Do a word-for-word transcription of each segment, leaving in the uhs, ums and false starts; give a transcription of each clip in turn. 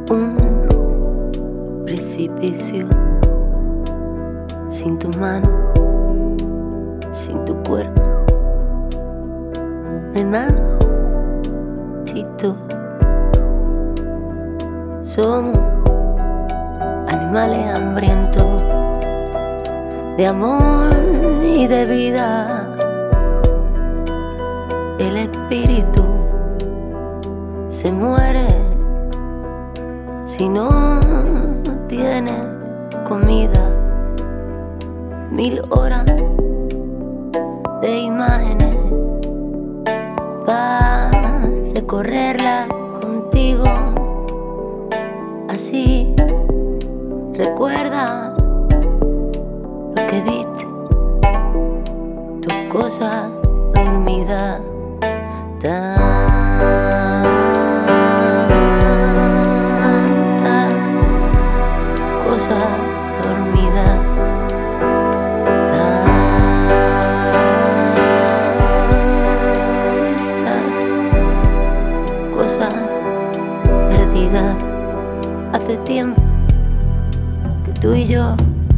Un precipicio sin tu mano, sin tu cuerpo. Me marchito. Somos animales hambrientos de amor y de vida. El espíritu se muere si no tiene comida. Mil horas de imágenes para recorrerlas contigo. Así recuerda lo que viste, tus cosas dormidas. Tantas cosas dormidas. Tantas cosas perdidas. Hace tiempo que tú y yo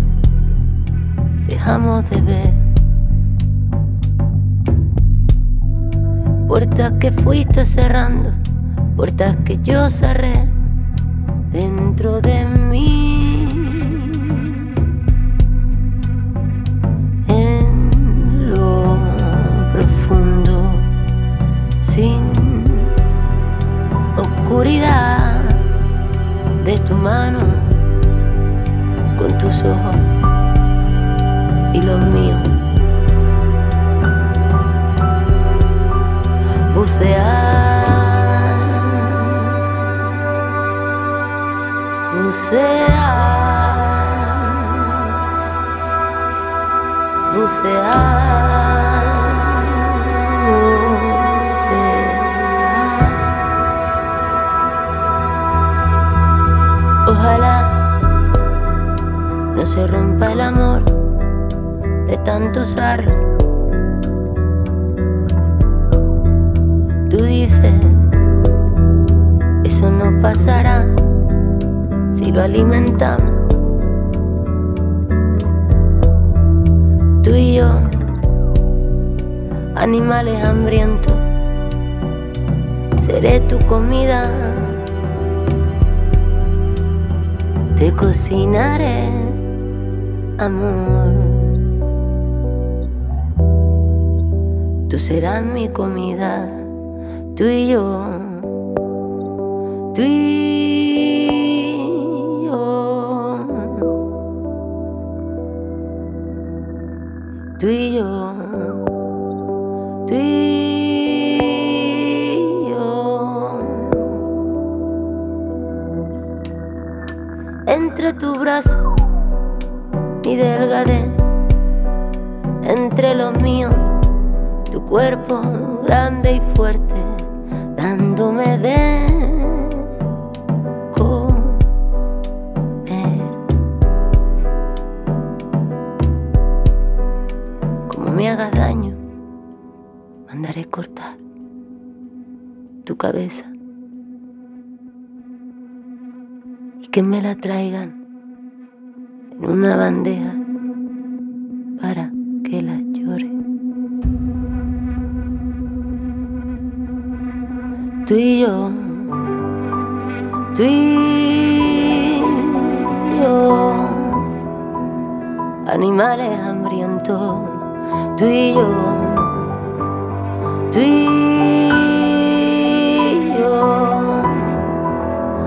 dejamos de ver. Puertas que fuiste cerrando, puertas que yo cerré dentro de mí. En lo profundo, sin oscuridad de tu mano, con tus ojos y los míos. Bucear, bucear, bucear, bucear. Ojalá no se rompa el amor de tanto usarlo. Tú dices, eso no pasará si lo alimentamos. Tú y yo, animales hambrientos, seré tu comida. Te cocinaré, amor. Tú serás mi comida. Tú y yo, tú y yo, tú y yo, tú y yo. Entre tu brazo, mi delgadez, entre los míos, tu cuerpo grande y fuerte, dándome de comer. Como me hagas daño, mandaré cortar tu cabeza y que me la traigan en una bandeja para que la llore. Tú y yo, tú y yo, animales hambrientos. Tú y yo, tú y yo,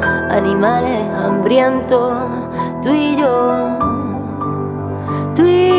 animales hambrientos. Tú y yo, tú y yo.